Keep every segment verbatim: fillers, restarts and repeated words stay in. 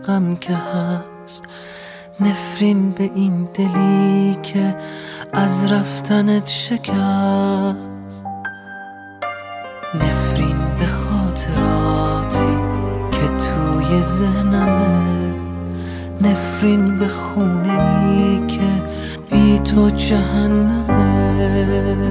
غم که هست، نفرین به این دلی که از رفتنت شکست، نفرین به خاطراتی که توی ذهنمه، نفرین به خونه ای که بی تو جهنمه،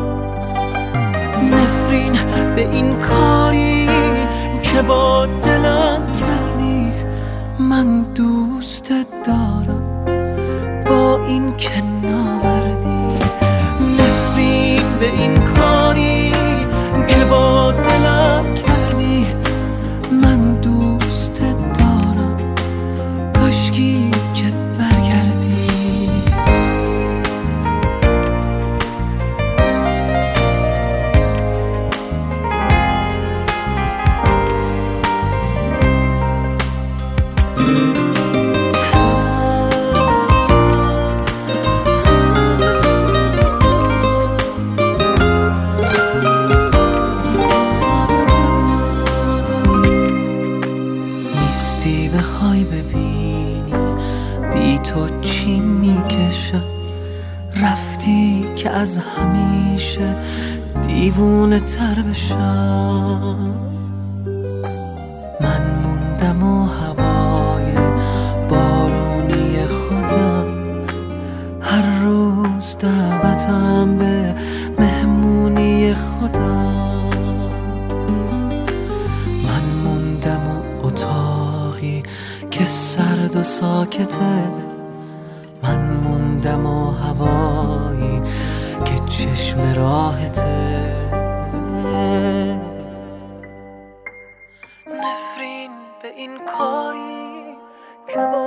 نفرین به این کاری که با دلم کردی. من دوستت دارم با این که ناوردی، نفرین به این کاری که با دلم کردی. من دوستت دارم کاشکی که برگردی. بخوای ببینی بی تو چی میکشم، رفتی که از همیشه دیوونه تر بشم. من موندم و هوای بارونی خودم، هر روز دعوتم به مهمونی خودم. من موندم و اتاقی که سرد و ساکته، من موندم و هوایی که چشم راحته. نفرین به این کاری که با